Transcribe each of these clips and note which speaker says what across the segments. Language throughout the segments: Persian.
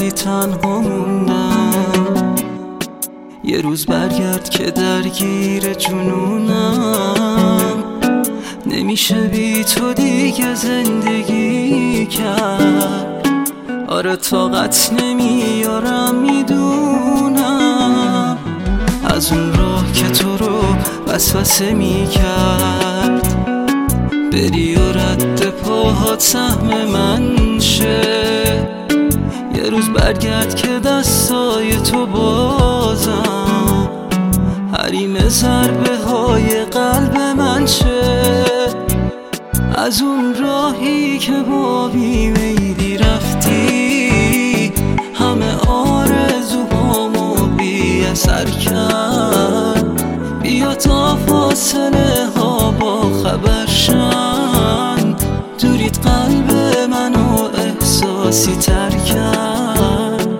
Speaker 1: رفتی تنها موندم. یه روز برگرد که درگیر جنونم، نمیشه بی تو دیگه زندگی کرد. آره طاقت نمیارم میدونم، از اون راه که تو رو وسوسه میکرد بری و رد پاهات سهم من شه. یه روز برگرد که دستای تو بازم حریم ضربه های قلب من شه. از اون راهی که با بیمیلی رفتی، همه آرزوهامو بی اثر کرد. بیا تا فاصله ها با خبر شن، دوریت قلب منو احساسی تر کرد.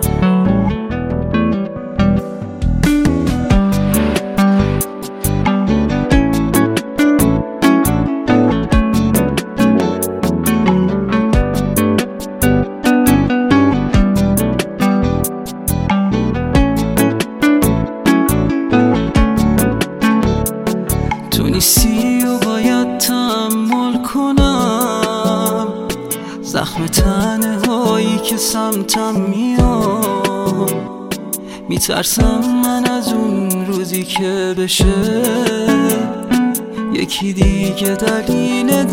Speaker 1: تو نیستی و باید تحمل کنم زخم تنهایی که سمتم میاد. میترسم من از اون روزی که بشه یکی دیگه دلیل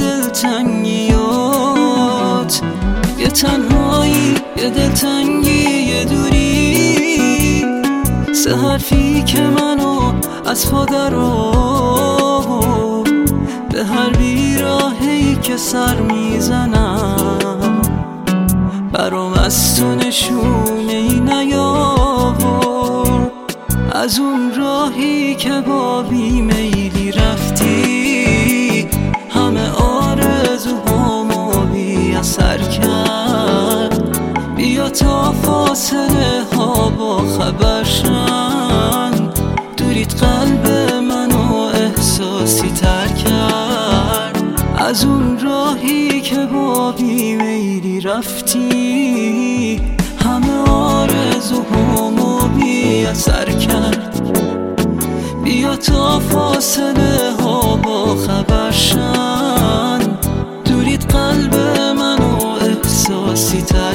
Speaker 1: دلتنگیات. یه تنهایی، یه دلتنگی، یه دوری، سه حرفی که منو از پا در آورد. به هر بیراهی که سر میزنم برام از تو نشونه‌ای نیاورد. از اون راهی که با بیمیلی رفتی، همه آرزوهامو بی اثر کرد. بیا تا فاصله ها با خبر شن، دوریت قلب منو احساسی تر کرد. از اون راهی که با بیمیلی رفتی، همه آرزوهامو بی اثر کرد. بیا تا فاصله ها با خبر شن، دوریت قلب منو احساسی تر